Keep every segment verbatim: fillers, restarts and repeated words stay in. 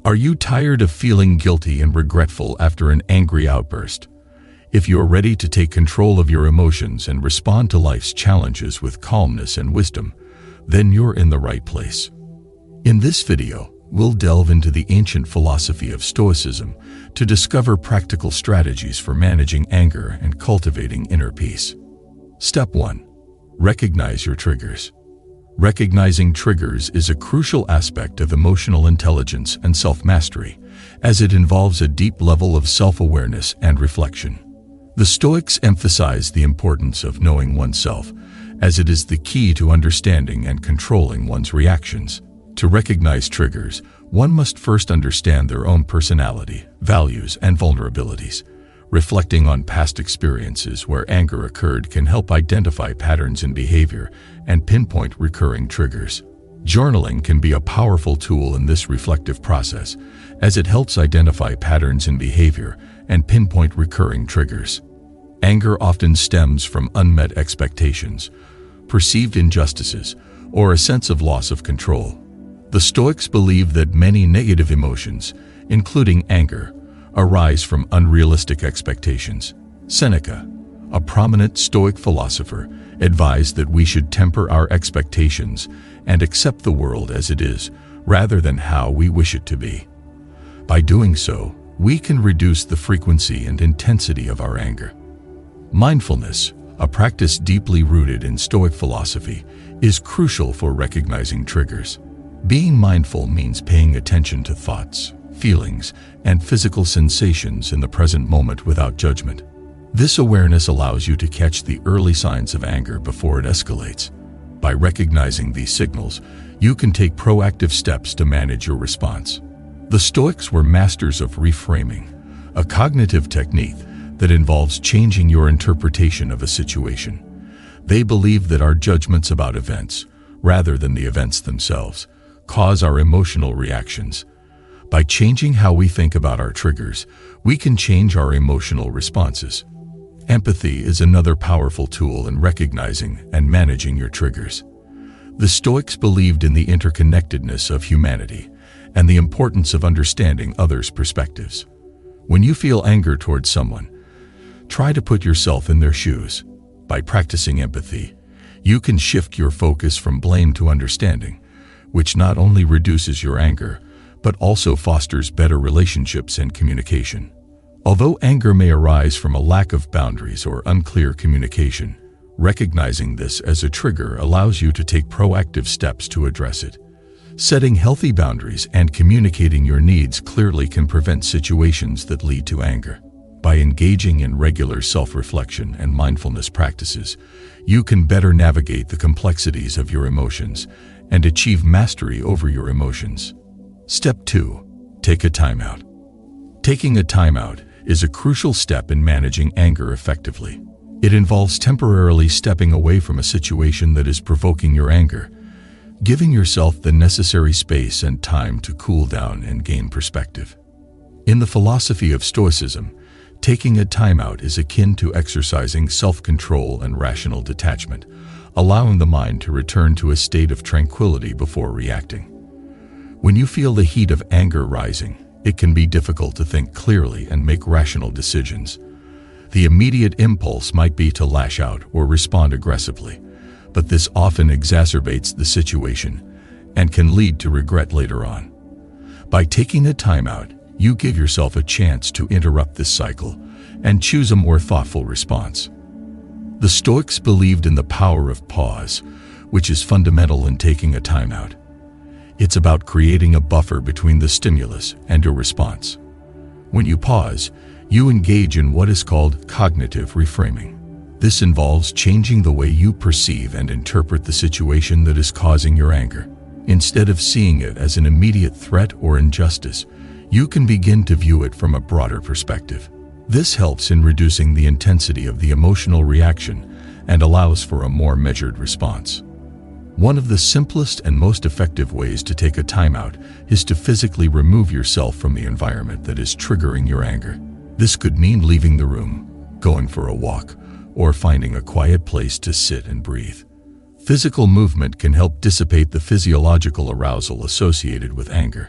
Are you tired of feeling guilty and regretful after an angry outburst? If you're ready to take control of your emotions and respond to life's challenges with calmness and wisdom, then you're in the right place. In this video, we'll delve into the ancient philosophy of Stoicism to discover practical strategies for managing anger and cultivating inner peace. Step one. Recognize your triggers. Recognizing triggers is a crucial aspect of emotional intelligence and self-mastery, as it involves a deep level of self-awareness and reflection. The Stoics emphasize the importance of knowing oneself, as it is the key to understanding and controlling one's reactions. To recognize triggers, one must first understand their own personality, values, and vulnerabilities. Reflecting on past experiences where anger occurred can help identify patterns in behavior and pinpoint recurring triggers. Journaling can be a powerful tool in this reflective process, as it helps identify patterns in behavior and pinpoint recurring triggers. Anger often stems from unmet expectations, perceived injustices, or a sense of loss of control. The Stoics believe that many negative emotions, including anger, arise from unrealistic expectations. Seneca, a prominent Stoic philosopher, advised that we should temper our expectations and accept the world as it is, rather than how we wish it to be. By doing so, we can reduce the frequency and intensity of our anger. Mindfulness, a practice deeply rooted in Stoic philosophy, is crucial for recognizing triggers. Being mindful means paying attention to thoughts, feelings, and physical sensations in the present moment without judgment. This awareness allows you to catch the early signs of anger before it escalates. By recognizing these signals, you can take proactive steps to manage your response. The Stoics were masters of reframing, a cognitive technique that involves changing your interpretation of a situation. They believe that our judgments about events, rather than the events themselves, cause our emotional reactions. By changing how we think about our triggers, we can change our emotional responses. Empathy is another powerful tool in recognizing and managing your triggers. The Stoics believed in the interconnectedness of humanity and the importance of understanding others' perspectives. When you feel anger towards someone, try to put yourself in their shoes. By practicing empathy, you can shift your focus from blame to understanding, which not only reduces your anger, but also fosters better relationships and communication. Although anger may arise from a lack of boundaries or unclear communication, recognizing this as a trigger allows you to take proactive steps to address it. Setting healthy boundaries and communicating your needs clearly can prevent situations that lead to anger. By engaging in regular self-reflection and mindfulness practices, you can better navigate the complexities of your emotions and achieve mastery over your emotions. Step two. Take a timeout. Taking a timeout is a crucial step in managing anger effectively. It involves temporarily stepping away from a situation that is provoking your anger, giving yourself the necessary space and time to cool down and gain perspective. In the philosophy of Stoicism, taking a timeout is akin to exercising self-control and rational detachment, allowing the mind to return to a state of tranquility before reacting. When you feel the heat of anger rising, it can be difficult to think clearly and make rational decisions. The immediate impulse might be to lash out or respond aggressively, but this often exacerbates the situation and can lead to regret later on. By taking a timeout, you give yourself a chance to interrupt this cycle and choose a more thoughtful response. The Stoics believed in the power of pause, which is fundamental in taking a timeout. It's about creating a buffer between the stimulus and your response. When you pause, you engage in what is called cognitive reframing. This involves changing the way you perceive and interpret the situation that is causing your anger. Instead of seeing it as an immediate threat or injustice, you can begin to view it from a broader perspective. This helps in reducing the intensity of the emotional reaction and allows for a more measured response. One of the simplest and most effective ways to take a timeout is to physically remove yourself from the environment that is triggering your anger. This could mean leaving the room, going for a walk, or finding a quiet place to sit and breathe. Physical movement can help dissipate the physiological arousal associated with anger,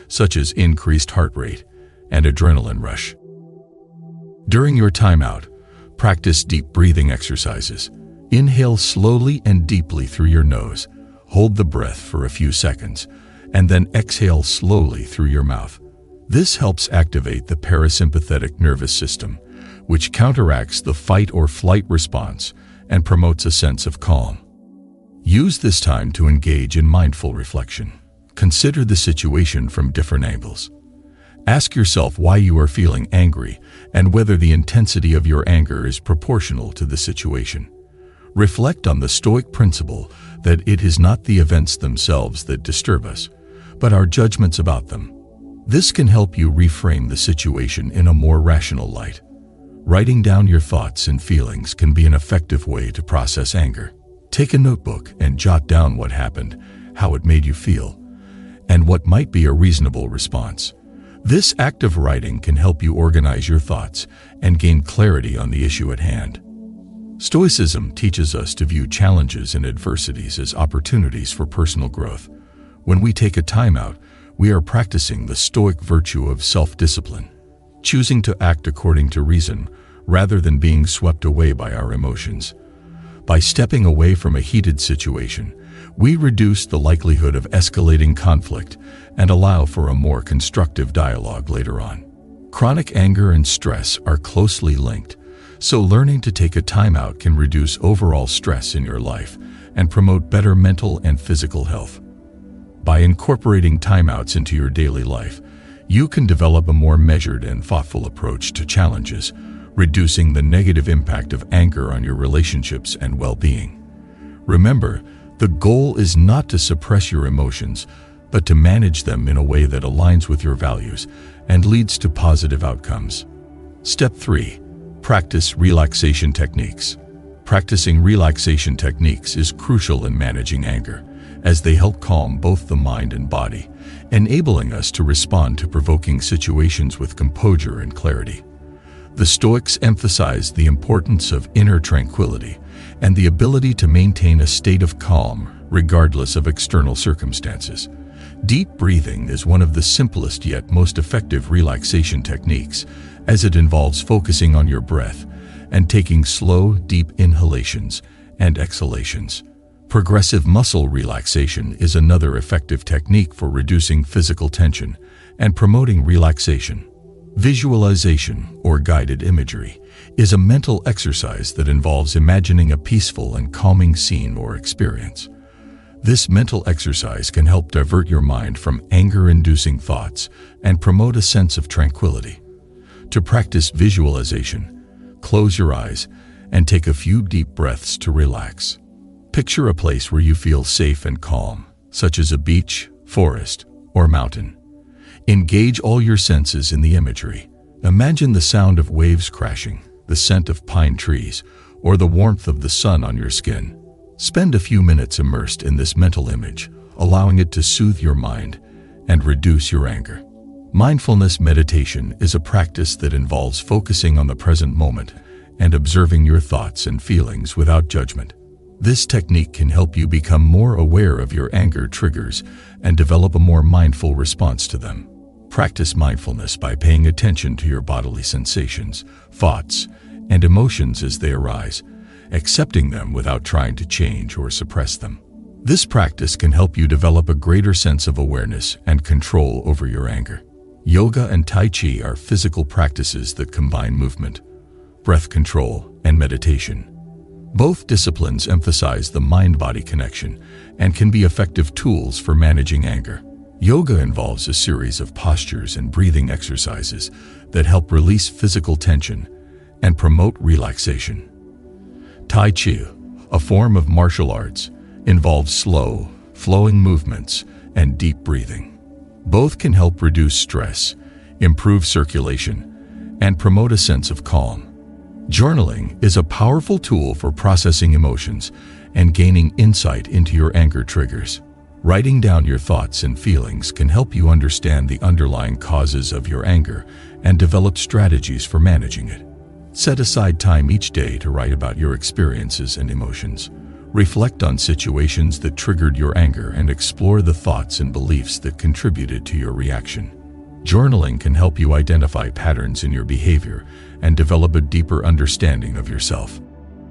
such as increased heart rate and adrenaline rush. During your timeout, practice deep breathing exercises. Inhale slowly and deeply through your nose, hold the breath for a few seconds, and then exhale slowly through your mouth. This helps activate the parasympathetic nervous system, which counteracts the fight or flight response and promotes a sense of calm. Use this time to engage in mindful reflection. Consider the situation from different angles. Ask yourself why you are feeling angry and whether the intensity of your anger is proportional to the situation. Reflect on the Stoic principle that it is not the events themselves that disturb us, but our judgments about them. This can help you reframe the situation in a more rational light. Writing down your thoughts and feelings can be an effective way to process anger. Take a notebook and jot down what happened, how it made you feel, and what might be a reasonable response. This act of writing can help you organize your thoughts and gain clarity on the issue at hand. Stoicism teaches us to view challenges and adversities as opportunities for personal growth. When we take a timeout, we are practicing the Stoic virtue of self-discipline, choosing to act according to reason rather than being swept away by our emotions. By stepping away from a heated situation, we reduce the likelihood of escalating conflict and allow for a more constructive dialogue later on. Chronic anger and stress are closely linked, so learning to take a timeout can reduce overall stress in your life and promote better mental and physical health. By incorporating timeouts into your daily life, you can develop a more measured and thoughtful approach to challenges, reducing the negative impact of anger on your relationships and well-being. Remember, the goal is not to suppress your emotions, but to manage them in a way that aligns with your values and leads to positive outcomes. Step three. Practice relaxation techniques. Practicing relaxation techniques is crucial in managing anger, as they help calm both the mind and body, enabling us to respond to provoking situations with composure and clarity. The Stoics emphasize the importance of inner tranquility and the ability to maintain a state of calm regardless of external circumstances. Deep breathing is one of the simplest yet most effective relaxation techniques, as it involves focusing on your breath and taking slow, deep inhalations and exhalations. Progressive muscle relaxation is another effective technique for reducing physical tension and promoting relaxation. Visualization, or guided imagery, is a mental exercise that involves imagining a peaceful and calming scene or experience. This mental exercise can help divert your mind from anger-inducing thoughts and promote a sense of tranquility. To practice visualization, close your eyes and take a few deep breaths to relax. Picture a place where you feel safe and calm, such as a beach, forest, or mountain. Engage all your senses in the imagery. Imagine the sound of waves crashing, the scent of pine trees, or the warmth of the sun on your skin. Spend a few minutes immersed in this mental image, allowing it to soothe your mind and reduce your anger. Mindfulness meditation is a practice that involves focusing on the present moment and observing your thoughts and feelings without judgment. This technique can help you become more aware of your anger triggers and develop a more mindful response to them. Practice mindfulness by paying attention to your bodily sensations, thoughts, and emotions as they arise, accepting them without trying to change or suppress them. This practice can help you develop a greater sense of awareness and control over your anger. Yoga and Tai Chi are physical practices that combine movement, breath control, and meditation. Both disciplines emphasize the mind-body connection and can be effective tools for managing anger. Yoga involves a series of postures and breathing exercises that help release physical tension and promote relaxation. Tai Chi, a form of martial arts, involves slow, flowing movements and deep breathing. Both can help reduce stress, improve circulation, and promote a sense of calm. Journaling is a powerful tool for processing emotions and gaining insight into your anger triggers. Writing down your thoughts and feelings can help you understand the underlying causes of your anger and develop strategies for managing it. Set aside time each day to write about your experiences and emotions. Reflect on situations that triggered your anger and explore the thoughts and beliefs that contributed to your reaction. Journaling can help you identify patterns in your behavior and develop a deeper understanding of yourself.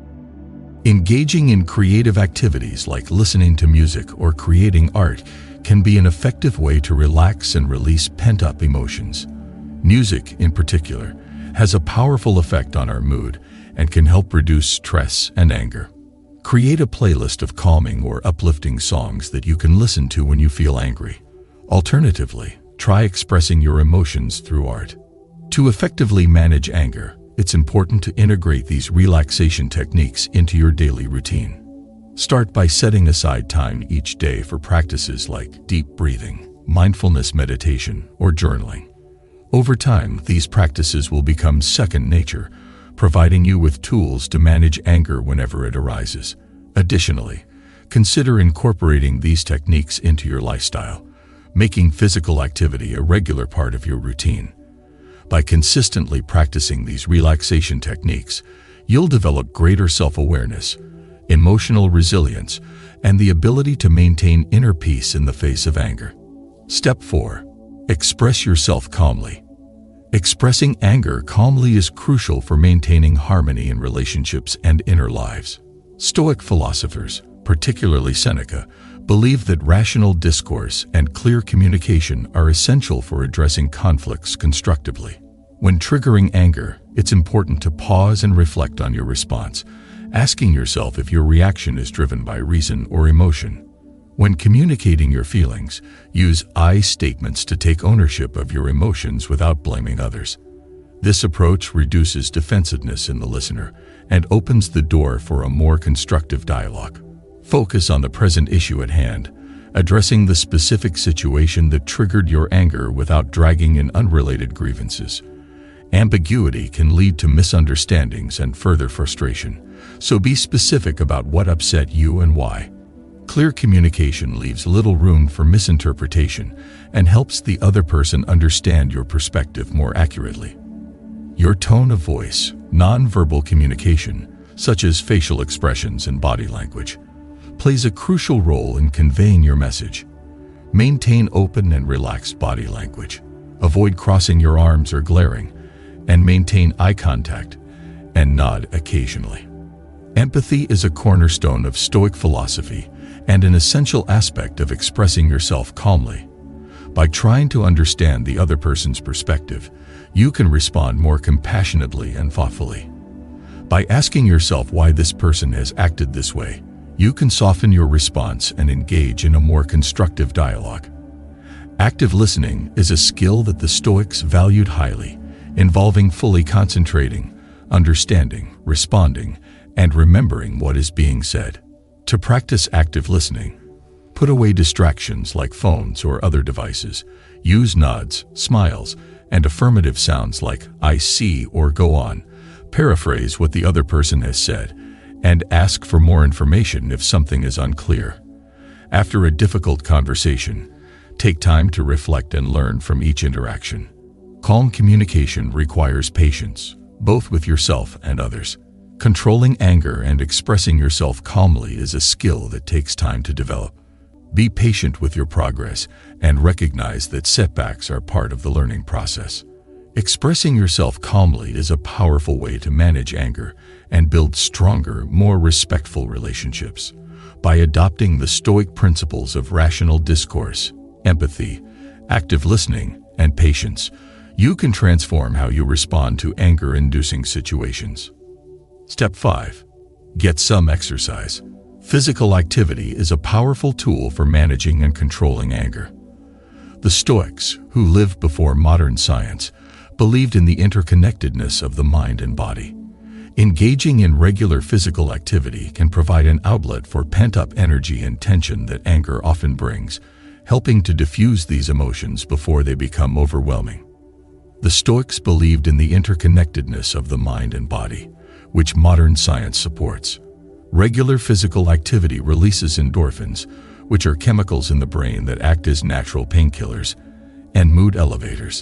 Engaging in creative activities like listening to music or creating art can be an effective way to relax and release pent-up emotions. Music, in particular, has a powerful effect on our mood and can help reduce stress and anger. Create a playlist of calming or uplifting songs that you can listen to when you feel angry. Alternatively, try expressing your emotions through art. To effectively manage anger, it's important to integrate these relaxation techniques into your daily routine. Start by setting aside time each day for practices like deep breathing, mindfulness meditation, or journaling. Over time, these practices will become second nature, providing you with tools to manage anger whenever it arises. Additionally, consider incorporating these techniques into your lifestyle, making physical activity a regular part of your routine. By consistently practicing these relaxation techniques, you'll develop greater self-awareness, emotional resilience, and the ability to maintain inner peace in the face of anger. Step four. Express yourself calmly. Expressing anger calmly is crucial for maintaining harmony in relationships and inner lives. Stoic philosophers, particularly Seneca, believe that rational discourse and clear communication are essential for addressing conflicts constructively. When triggering anger, it's important to pause and reflect on your response, asking yourself if your reaction is driven by reason or emotion. When communicating your feelings, use I statements to take ownership of your emotions without blaming others. This approach reduces defensiveness in the listener and opens the door for a more constructive dialogue. Focus on the present issue at hand, addressing the specific situation that triggered your anger without dragging in unrelated grievances. Ambiguity can lead to misunderstandings and further frustration, so be specific about what upset you and why. Clear communication leaves little room for misinterpretation and helps the other person understand your perspective more accurately. Your tone of voice, nonverbal communication, such as facial expressions and body language, plays a crucial role in conveying your message. Maintain open and relaxed body language. Avoid crossing your arms or glaring, and maintain eye contact and nod occasionally. Empathy is a cornerstone of Stoic philosophy and an essential aspect of expressing yourself calmly. By trying to understand the other person's perspective, you can respond more compassionately and thoughtfully. By asking yourself why this person has acted this way, you can soften your response and engage in a more constructive dialogue. Active listening is a skill that the Stoics valued highly, involving fully concentrating, understanding, responding, and remembering what is being said. To practice active listening, put away distractions like phones or other devices. Use nods, smiles, and affirmative sounds like "I see" or "go on." Paraphrase what the other person has said, and ask for more information if something is unclear. After a difficult conversation, take time to reflect and learn from each interaction. Calm communication requires patience, both with yourself and others. Controlling anger and expressing yourself calmly is a skill that takes time to develop. Be patient with your progress and recognize that setbacks are part of the learning process. Expressing yourself calmly is a powerful way to manage anger and build stronger, more respectful relationships. By adopting the Stoic principles of rational discourse, empathy, active listening, and patience, you can transform how you respond to anger-inducing situations. Step five. Get some exercise. Physical activity is a powerful tool for managing and controlling anger. The Stoics, who lived before modern science, believed in the interconnectedness of the mind and body. Engaging in regular physical activity can provide an outlet for pent-up energy and tension that anger often brings, helping to diffuse these emotions before they become overwhelming. The Stoics believed in the interconnectedness of the mind and body, which modern science supports. Regular physical activity releases endorphins, which are chemicals in the brain that act as natural painkillers and mood elevators.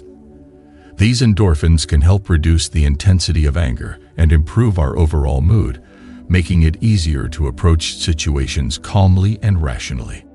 These endorphins can help reduce the intensity of anger and improve our overall mood, making it easier to approach situations calmly and rationally.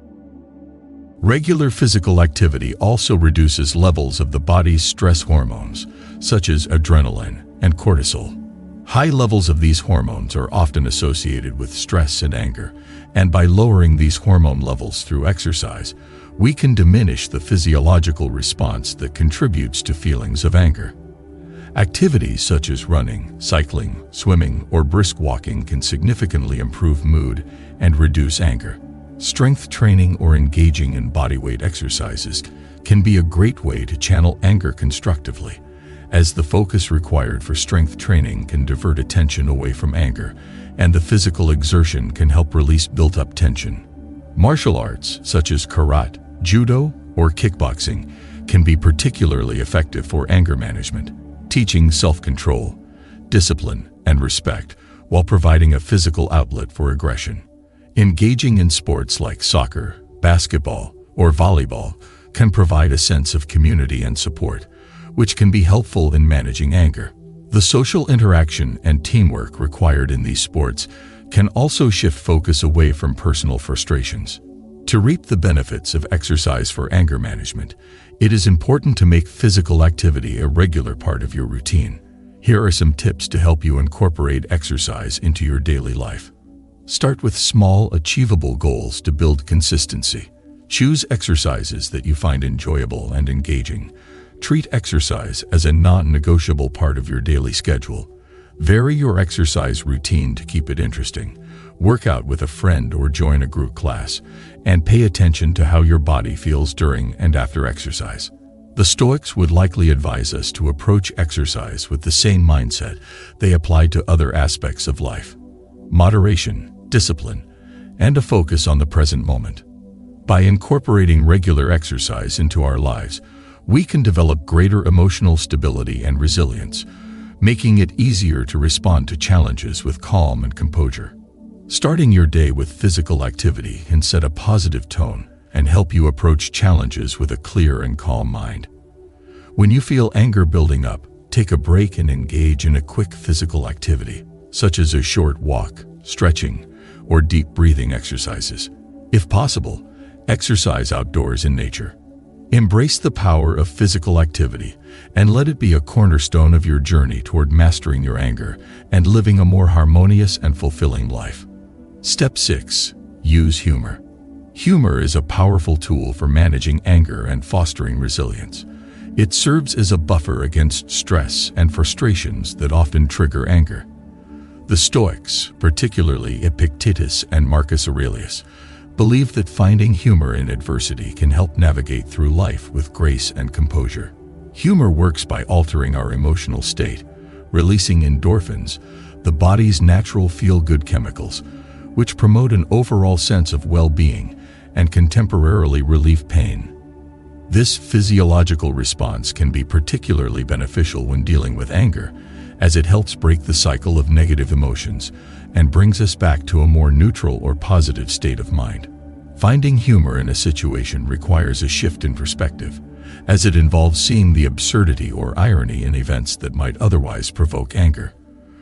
Regular physical activity also reduces levels of the body's stress hormones, such as adrenaline and cortisol. High levels of these hormones are often associated with stress and anger, and by lowering these hormone levels through exercise, we can diminish the physiological response that contributes to feelings of anger. Activities such as running, cycling, swimming, or brisk walking can significantly improve mood and reduce anger. Strength training or engaging in bodyweight exercises can be a great way to channel anger constructively, as the focus required for strength training can divert attention away from anger, and the physical exertion can help release built-up tension. Martial arts, such as karate, judo, or kickboxing, can be particularly effective for anger management, teaching self-control, discipline, and respect, while providing a physical outlet for aggression. Engaging in sports like soccer, basketball, or volleyball can provide a sense of community and support, which can be helpful in managing anger. The social interaction and teamwork required in these sports can also shift focus away from personal frustrations. To reap the benefits of exercise for anger management, it is important to make physical activity a regular part of your routine. Here are some tips to help you incorporate exercise into your daily life. Start with small, achievable goals to build consistency. Choose exercises that you find enjoyable and engaging. Treat exercise as a non-negotiable part of your daily schedule. Vary your exercise routine to keep it interesting. Work out with a friend or join a group class, and pay attention to how your body feels during and after exercise. The Stoics would likely advise us to approach exercise with the same mindset they apply to other aspects of life: moderation, discipline, and a focus on the present moment. By incorporating regular exercise into our lives, we can develop greater emotional stability and resilience, making it easier to respond to challenges with calm and composure. Starting your day with physical activity can set a positive tone and help you approach challenges with a clear and calm mind. When you feel anger building up, take a break and engage in a quick physical activity, such as a short walk, stretching, or deep breathing exercises. If possible, exercise outdoors in nature. Embrace the power of physical activity and let it be a cornerstone of your journey toward mastering your anger and living a more harmonious and fulfilling life. Step six. Use humor. Humor is a powerful tool for managing anger and fostering resilience. It serves as a buffer against stress and frustrations that often trigger anger. The Stoics, particularly Epictetus and Marcus Aurelius, believe that finding humor in adversity can help navigate through life with grace and composure. Humor works by altering our emotional state, releasing endorphins, the body's natural feel-good chemicals, which promote an overall sense of well-being and can temporarily relieve pain. This physiological response can be particularly beneficial when dealing with anger, as it helps break the cycle of negative emotions and brings us back to a more neutral or positive state of mind. Finding humor in a situation requires a shift in perspective, as it involves seeing the absurdity or irony in events that might otherwise provoke anger.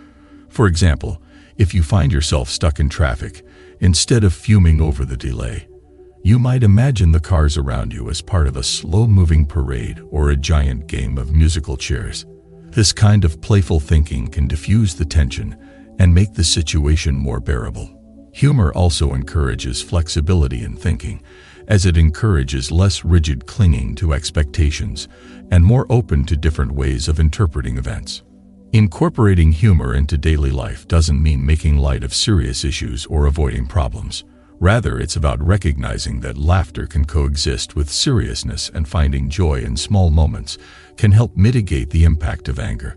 For example, if you find yourself stuck in traffic, instead of fuming over the delay, you might imagine the cars around you as part of a slow-moving parade or a giant game of musical chairs. This kind of playful thinking can diffuse the tension and make the situation more bearable. Humor also encourages flexibility in thinking, as it encourages less rigid clinging to expectations and more open to different ways of interpreting events. Incorporating humor into daily life doesn't mean making light of serious issues or avoiding problems. Rather, it's about recognizing that laughter can coexist with seriousness, and finding joy in small moments can help mitigate the impact of anger.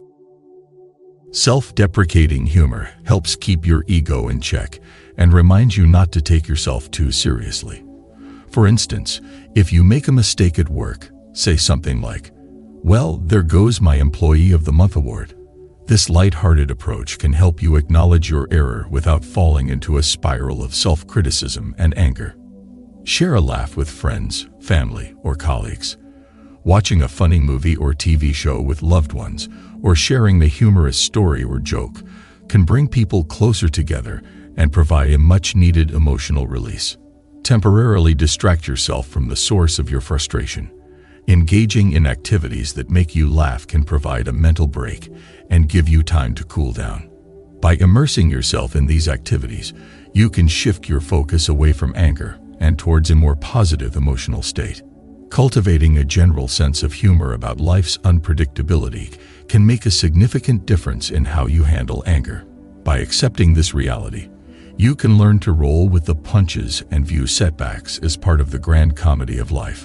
Self-deprecating humor helps keep your ego in check and reminds you not to take yourself too seriously. For instance, if you make a mistake at work, say something like, "Well, there goes my Employee of the Month award." This light-hearted approach can help you acknowledge your error without falling into a spiral of self-criticism and anger. Share a laugh with friends, family, or colleagues. Watching a funny movie or T V show with loved ones, or sharing a humorous story or joke, can bring people closer together and provide a much-needed emotional release. Temporarily distract yourself from the source of your frustration. Engaging in activities that make you laugh can provide a mental break and give you time to cool down. By immersing yourself in these activities, you can shift your focus away from anger and towards a more positive emotional state. Cultivating a general sense of humor about life's unpredictability can make a significant difference in how you handle anger. By accepting this reality, you can learn to roll with the punches and view setbacks as part of the grand comedy of life.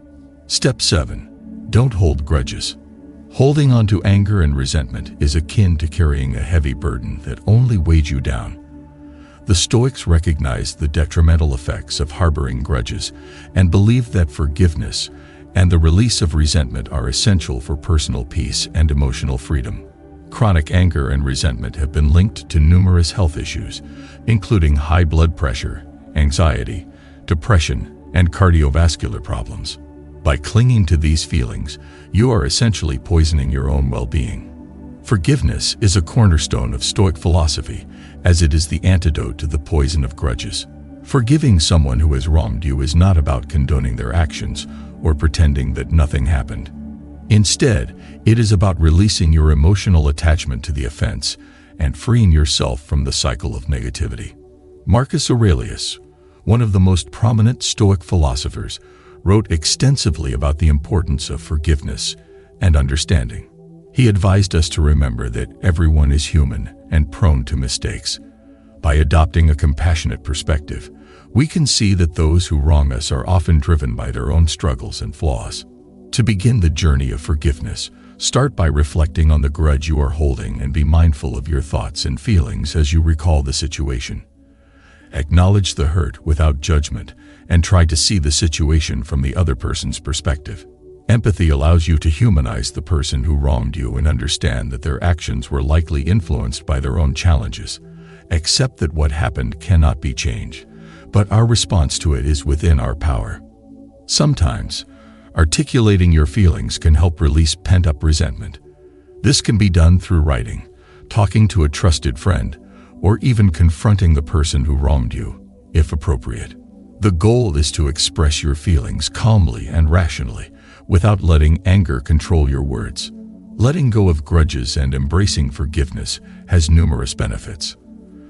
Step seven. Don't hold grudges. Holding on to anger and resentment is akin to carrying a heavy burden that only weighs you down. The Stoics recognized the detrimental effects of harboring grudges and believed that forgiveness and the release of resentment are essential for personal peace and emotional freedom. Chronic anger and resentment have been linked to numerous health issues, including high blood pressure, anxiety, depression, and cardiovascular problems. By clinging to these feelings, you are essentially poisoning your own well-being. Forgiveness is a cornerstone of Stoic philosophy, as it is the antidote to the poison of grudges. Forgiving someone who has wronged you is not about condoning their actions or pretending that nothing happened. Instead, it is about releasing your emotional attachment to the offense and freeing yourself from the cycle of negativity. Marcus Aurelius, one of the most prominent Stoic philosophers, wrote extensively about the importance of forgiveness and understanding. He advised us to remember that everyone is human and prone to mistakes. By adopting a compassionate perspective, we can see that those who wrong us are often driven by their own struggles and flaws. To begin the journey of forgiveness, start by reflecting on the grudge you are holding and be mindful of your thoughts and feelings as you recall the situation. Acknowledge the hurt without judgment and try to see the situation from the other person's perspective. Empathy allows you to humanize the person who wronged you and understand that their actions were likely influenced by their own challenges. Accept that what happened cannot be changed, but our response to it is within our power. Sometimes, articulating your feelings can help release pent-up resentment. This can be done through writing, talking to a trusted friend, or even confronting the person who wronged you, if appropriate. The goal is to express your feelings calmly and rationally, without letting anger control your words. Letting go of grudges and embracing forgiveness has numerous benefits.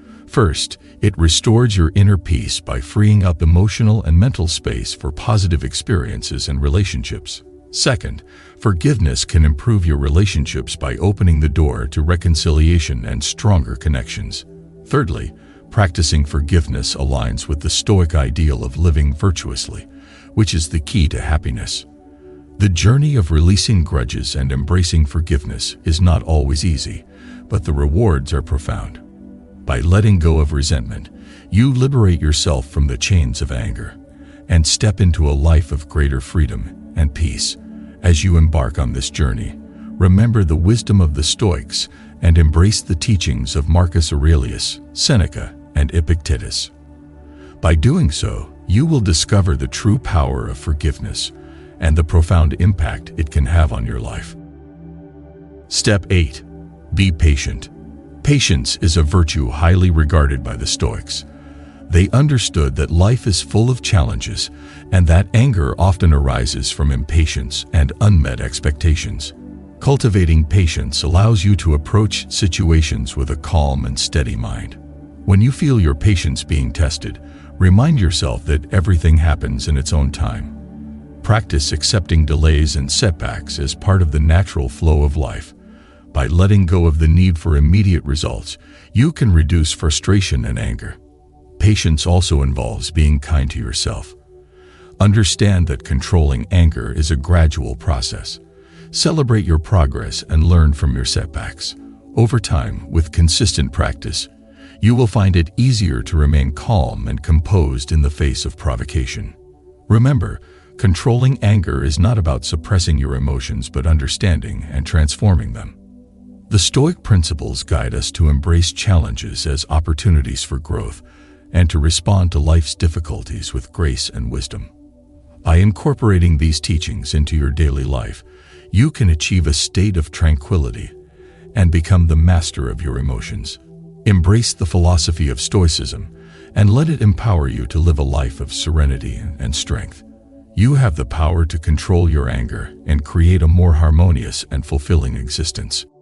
First, it restores your inner peace by freeing up emotional and mental space for positive experiences and relationships. Second, forgiveness can improve your relationships by opening the door to reconciliation and stronger connections. Thirdly, practicing forgiveness aligns with the Stoic ideal of living virtuously, which is the key to happiness. The journey of releasing grudges and embracing forgiveness is not always easy, but the rewards are profound. By letting go of resentment, you liberate yourself from the chains of anger and step into a life of greater freedom and peace. As you embark on this journey, remember the wisdom of the Stoics and embrace the teachings of Marcus Aurelius, Seneca, and Epictetus. By doing so, you will discover the true power of forgiveness and the profound impact it can have on your life. Step eight. Be patient. Patience is a virtue highly regarded by the Stoics. They understood that life is full of challenges and that anger often arises from impatience and unmet expectations. Cultivating patience allows you to approach situations with a calm and steady mind. When you feel your patience being tested, remind yourself that everything happens in its own time. Practice accepting delays and setbacks as part of the natural flow of life. By letting go of the need for immediate results, you can reduce frustration and anger. Patience also involves being kind to yourself. Understand that controlling anger is a gradual process. Celebrate your progress and learn from your setbacks. Over time, with consistent practice, you will find it easier to remain calm and composed in the face of provocation. Remember, controlling anger is not about suppressing your emotions but understanding and transforming them. The Stoic principles guide us to embrace challenges as opportunities for growth and to respond to life's difficulties with grace and wisdom. By incorporating these teachings into your daily life, you can achieve a state of tranquility and become the master of your emotions. Embrace the philosophy of Stoicism and let it empower you to live a life of serenity and strength. You have the power to control your anger and create a more harmonious and fulfilling existence.